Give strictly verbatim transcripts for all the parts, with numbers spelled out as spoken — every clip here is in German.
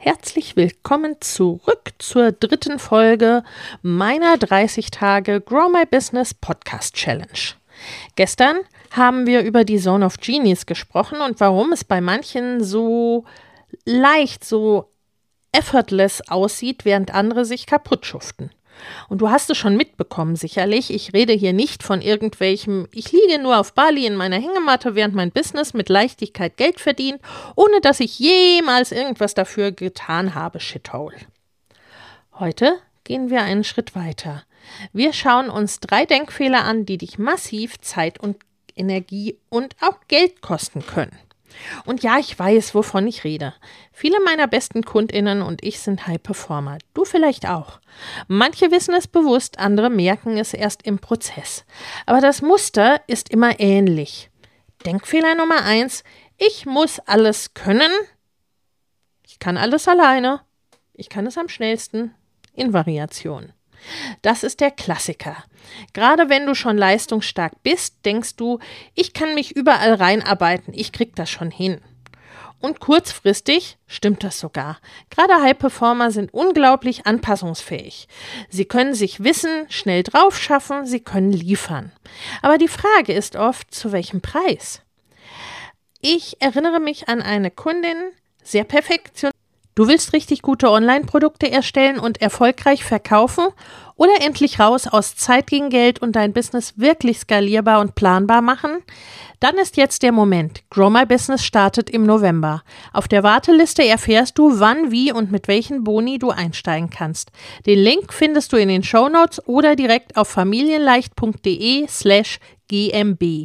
Herzlich willkommen zurück zur dritten Folge meiner dreißig Tage Grow My Business Podcast Challenge. Gestern haben wir über die Zone of Genius gesprochen und warum es bei manchen so leicht, so effortless aussieht, während andere sich kaputt schuften. Und du hast es schon mitbekommen, sicherlich. Ich rede hier nicht von irgendwelchem, ich liege nur auf Bali in meiner Hängematte, während mein Business mit Leichtigkeit Geld verdient, ohne dass ich jemals irgendwas dafür getan habe, Shithole. Heute gehen wir einen Schritt weiter. Wir schauen uns drei Denkfehler an, die dich massiv Zeit und Energie und auch Geld kosten können. Und ja, ich weiß, wovon ich rede. Viele meiner besten KundInnen und ich sind High-Performer. Du vielleicht auch. Manche wissen es bewusst, andere merken es erst im Prozess. Aber das Muster ist immer ähnlich. Denkfehler Nummer eins. Ich muss alles können. Ich kann alles alleine. Ich kann es am schnellsten. In Variation. Das ist der Klassiker. Gerade wenn du schon leistungsstark bist, denkst du, ich kann mich überall reinarbeiten, ich krieg das schon hin. Und kurzfristig stimmt das sogar. Gerade High-Performer sind unglaublich anpassungsfähig. Sie können sich Wissen schnell drauf schaffen, sie können liefern. Aber die Frage ist oft, zu welchem Preis? Ich erinnere mich an eine Kundin, sehr perfektioniert. Du willst richtig gute Online-Produkte erstellen und erfolgreich verkaufen oder endlich raus aus Zeit gegen Geld und dein Business wirklich skalierbar und planbar machen? Dann ist jetzt der Moment. Grow My Business startet im November. Auf der Warteliste erfährst du, wann, wie und mit welchen Boni du einsteigen kannst. Den Link findest du in den Shownotes oder direkt auf familienleicht.de slash gmb.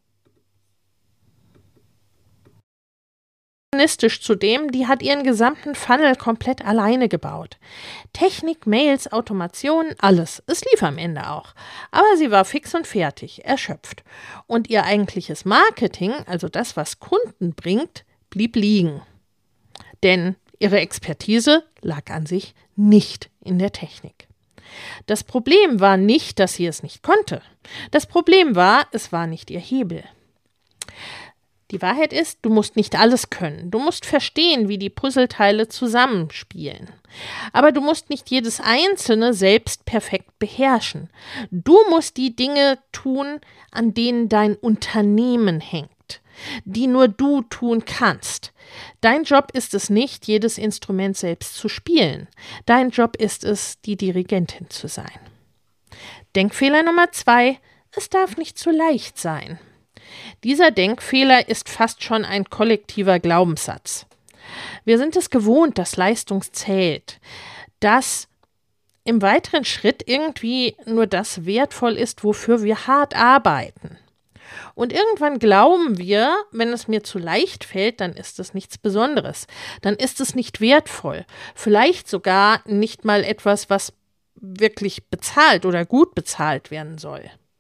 Zudem, die hat ihren gesamten Funnel komplett alleine gebaut. Technik, Mails, Automation, alles. Es lief am Ende auch. Aber sie war fix und fertig, erschöpft. Und ihr eigentliches Marketing, also das, was Kunden bringt, blieb liegen. Denn ihre Expertise lag an sich nicht in der Technik. Das Problem war nicht, dass sie es nicht konnte. Das Problem war, es war nicht ihr Hebel. Die Wahrheit ist, du musst nicht alles können. Du musst verstehen, wie die Puzzleteile zusammenspielen. Aber du musst nicht jedes einzelne selbst perfekt beherrschen. Du musst die Dinge tun, an denen dein Unternehmen hängt, die nur du tun kannst. Dein Job ist es nicht, jedes Instrument selbst zu spielen. Dein Job ist es, die Dirigentin zu sein. Denkfehler Nummer zwei, es darf nicht zu leicht sein. Dieser Denkfehler ist fast schon ein kollektiver Glaubenssatz. Wir sind es gewohnt, dass Leistung zählt, dass im weiteren Schritt irgendwie nur das wertvoll ist, wofür wir hart arbeiten. Und irgendwann glauben wir, wenn es mir zu leicht fällt, dann ist es nichts Besonderes, dann ist es nicht wertvoll, vielleicht sogar nicht mal etwas, was wirklich bezahlt oder gut bezahlt werden soll.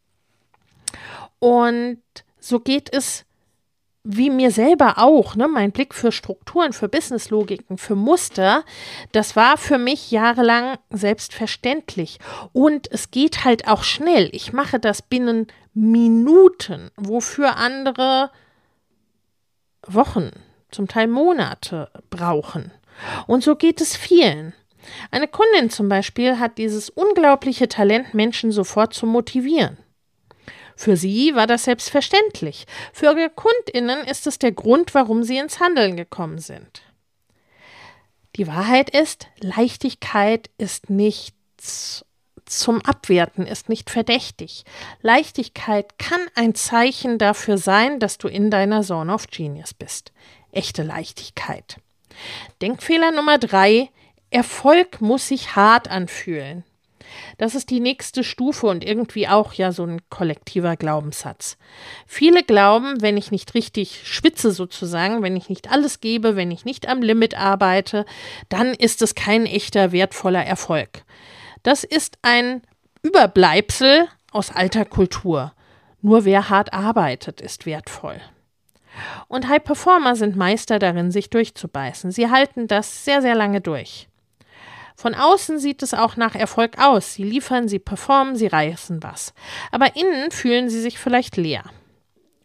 Und so geht es wie mir selber auch, ne? Mein Blick für Strukturen, für Businesslogiken, für Muster, das war für mich jahrelang selbstverständlich. Und es geht halt auch schnell. Ich mache das binnen Minuten, wofür andere Wochen, zum Teil Monate brauchen. Und so geht es vielen. Eine Kundin zum Beispiel hat dieses unglaubliche Talent, Menschen sofort zu motivieren. Für sie war das selbstverständlich. Für ihre KundInnen ist es der Grund, warum sie ins Handeln gekommen sind. Die Wahrheit ist, Leichtigkeit ist nichts zum Abwerten, ist nicht verdächtig. Leichtigkeit kann ein Zeichen dafür sein, dass du in deiner Zone of Genius bist. Echte Leichtigkeit. Denkfehler Nummer drei, Erfolg muss sich hart anfühlen. Das ist die nächste Stufe und irgendwie auch ja so ein kollektiver Glaubenssatz. Viele glauben, wenn ich nicht richtig schwitze sozusagen, wenn ich nicht alles gebe, wenn ich nicht am Limit arbeite, dann ist es kein echter, wertvoller Erfolg. Das ist ein Überbleibsel aus alter Kultur. Nur wer hart arbeitet, ist wertvoll. Und High-Performer sind Meister darin, sich durchzubeißen. Sie halten das sehr, sehr lange durch. Von außen sieht es auch nach Erfolg aus. Sie liefern, sie performen, sie reißen was. Aber innen fühlen sie sich vielleicht leer.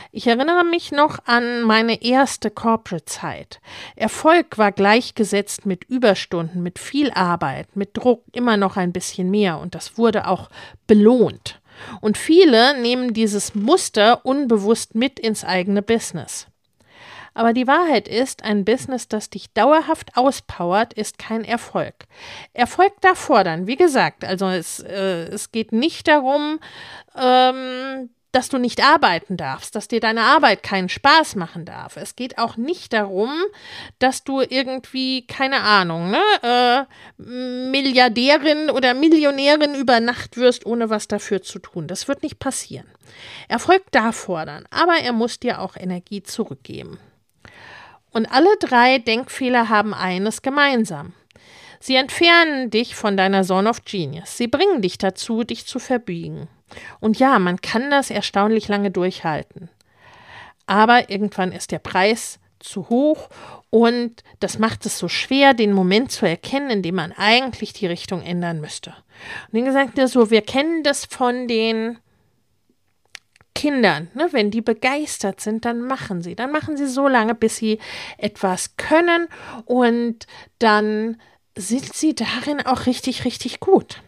Ich erinnere mich noch an meine erste Corporate-Zeit. Erfolg war gleichgesetzt mit Überstunden, mit viel Arbeit, mit Druck, immer noch ein bisschen mehr und das wurde auch belohnt. Und viele nehmen dieses Muster unbewusst mit ins eigene Business. Aber die Wahrheit ist, ein Business, das dich dauerhaft auspowert, ist kein Erfolg. Erfolg darf fordern, wie gesagt. Also es, äh, es geht nicht darum, ähm, dass du nicht arbeiten darfst, dass dir deine Arbeit keinen Spaß machen darf. Es geht auch nicht darum, dass du irgendwie, keine Ahnung, ne, äh, Milliardärin oder Millionärin über Nacht wirst, ohne was dafür zu tun. Das wird nicht passieren. Erfolg darf fordern, aber er muss dir auch Energie zurückgeben. Und alle drei Denkfehler haben eines gemeinsam. Sie entfernen dich von deiner Zone of Genius. Sie bringen dich dazu, dich zu verbiegen. Und ja, man kann das erstaunlich lange durchhalten. Aber irgendwann ist der Preis zu hoch und das macht es so schwer, den Moment zu erkennen, in dem man eigentlich die Richtung ändern müsste. Und wie gesagt, so, wir kennen das von den Kindern, ne, wenn die begeistert sind, dann machen sie. Dann machen sie so lange, bis sie etwas können und dann sind sie darin auch richtig, richtig gut.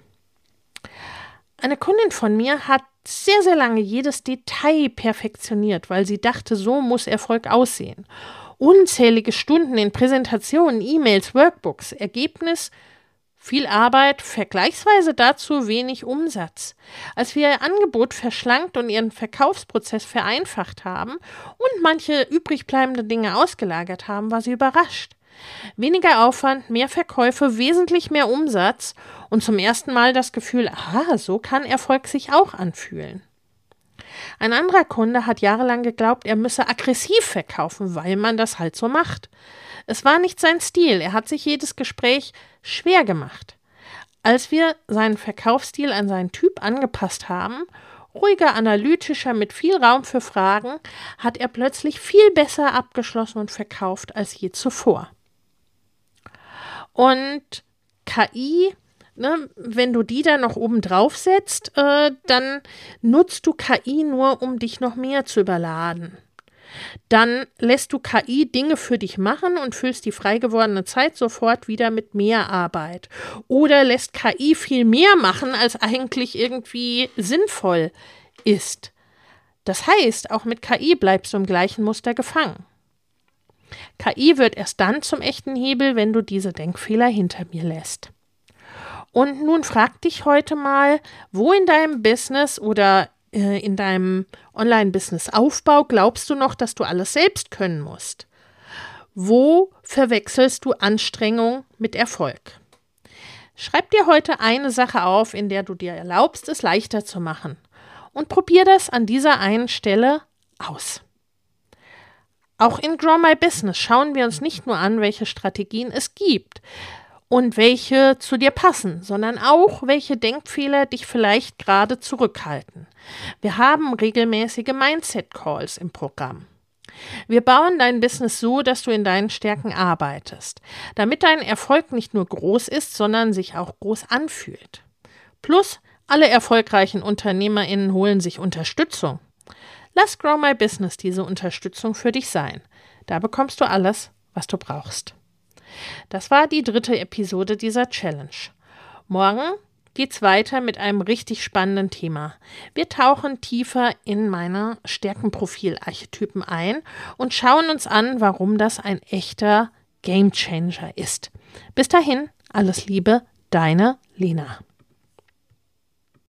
Eine Kundin von mir hat sehr, sehr lange jedes Detail perfektioniert, weil sie dachte, so muss Erfolg aussehen. Unzählige Stunden in Präsentationen, E-Mails, Workbooks, Ergebnis, viel Arbeit, vergleichsweise dazu wenig Umsatz. Als wir ihr Angebot verschlankt und ihren Verkaufsprozess vereinfacht haben und manche übrig bleibende Dinge ausgelagert haben, war sie überrascht. Weniger Aufwand, mehr Verkäufe, wesentlich mehr Umsatz und zum ersten Mal das Gefühl, aha, so kann Erfolg sich auch anfühlen. Ein anderer Kunde hat jahrelang geglaubt, er müsse aggressiv verkaufen, weil man das halt so macht. Es war nicht sein Stil, er hat sich jedes Gespräch schwer gemacht. Als wir seinen Verkaufsstil an seinen Typ angepasst haben, ruhiger, analytischer, mit viel Raum für Fragen, hat er plötzlich viel besser abgeschlossen und verkauft als je zuvor. Und K I, ne, wenn du die dann noch oben drauf setzt, äh, dann nutzt du K I nur, um dich noch mehr zu überladen. Dann lässt du K I Dinge für dich machen und füllst die frei gewordene Zeit sofort wieder mit mehr Arbeit. Oder lässt K I viel mehr machen, als eigentlich irgendwie sinnvoll ist. Das heißt, auch mit K I bleibst du im gleichen Muster gefangen. K I wird erst dann zum echten Hebel, wenn du diese Denkfehler hinter mir lässt. Und nun frag dich heute mal, wo in deinem Business oder äh, in deinem Online-Business-Aufbau glaubst du noch, dass du alles selbst können musst? Wo verwechselst du Anstrengung mit Erfolg? Schreib dir heute eine Sache auf, in der du dir erlaubst, es leichter zu machen. Und probier das an dieser einen Stelle aus. Auch in Grow My Business schauen wir uns nicht nur an, welche Strategien es gibt und welche zu dir passen, sondern auch, welche Denkfehler dich vielleicht gerade zurückhalten. Wir haben regelmäßige Mindset-Calls im Programm. Wir bauen dein Business so, dass du in deinen Stärken arbeitest, damit dein Erfolg nicht nur groß ist, sondern sich auch groß anfühlt. Plus, alle erfolgreichen UnternehmerInnen holen sich Unterstützung. Lass Grow My Business diese Unterstützung für dich sein. Da bekommst du alles, was du brauchst. Das war die dritte Episode dieser Challenge. Morgen geht's weiter mit einem richtig spannenden Thema. Wir tauchen tiefer in meine Stärkenprofilarchetypen ein und schauen uns an, warum das ein echter Gamechanger ist. Bis dahin, alles Liebe, deine Lena.